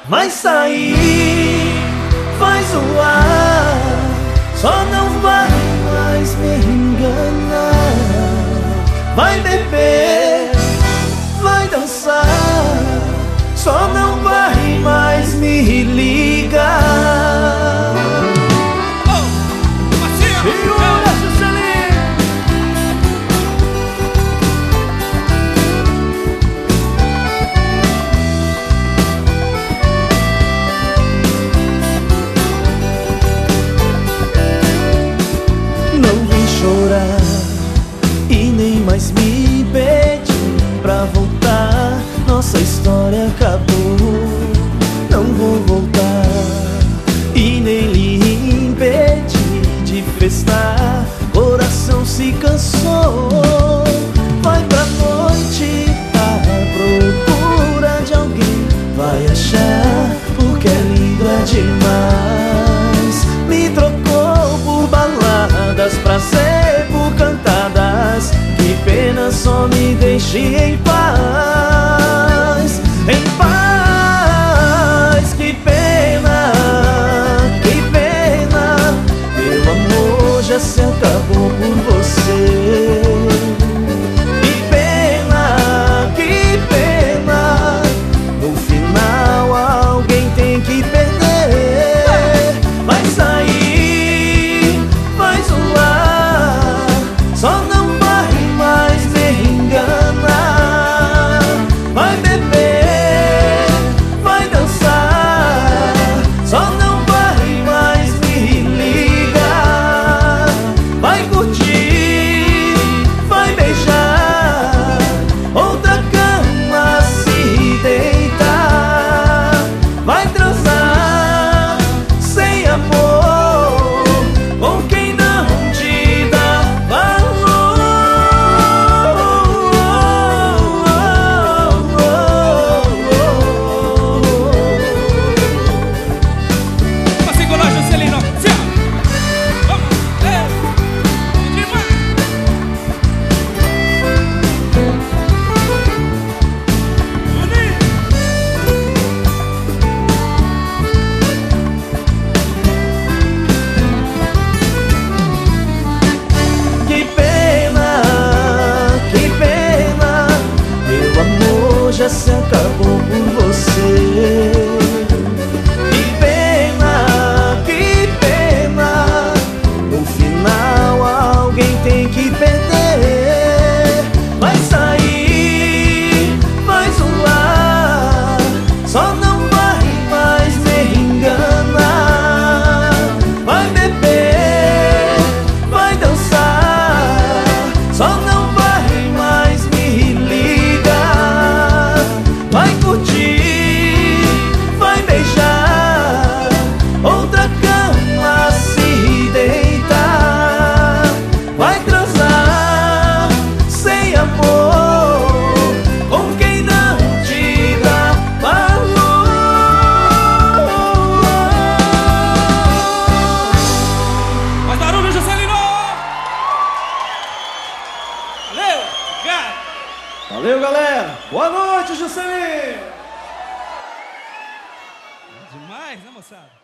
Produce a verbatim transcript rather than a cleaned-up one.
vai sair, vai zoar, só não vai mais me enganar. Vai beber, vai dançar, só não vai mais me ligar. Segura, Juscelino! Não vem chorar e nem mais me pedir pra voltar. Nossa história acabou, não vou voltar e nem lhe impedir de festar. Coração se cansou, vai pra noite à procura de alguém. Vai achar, porque é lindo é demais. Me trocou por baladas, pra ser por cantadas. Que pena, só me deixe em paz. Em paz, que pena, que pena. Meu amor já se acabou por você. Que pena, que pena. No final alguém tem que perder. Vai sair, vai zoar, só não vai mais me enganar. Vai beber, vai dançar, só não vai mais me ligar. Vai curtir, vai beijar, outra cama se deitar. Vai transar sem amor com quem não te dá valor. Assim com nós, Juscelino. Vamos, é, demais. Que pena, que pena. Meu amor já se acabou por você. Que pena, que pena. No final alguém tem que perder. Vai sair, vai zoar, só não vai mais me enganar. Vai beber, vai dançar, só não vai mais me ligar. Vai curtir, vai beijar, outra cama se deitar. Vai transar sem amor com quem não te dá valor. Mais barulho, Juscelino. Valeu, obrigado. Valeu, galera. Boa noite, Juscelino. Demais, né, moçada?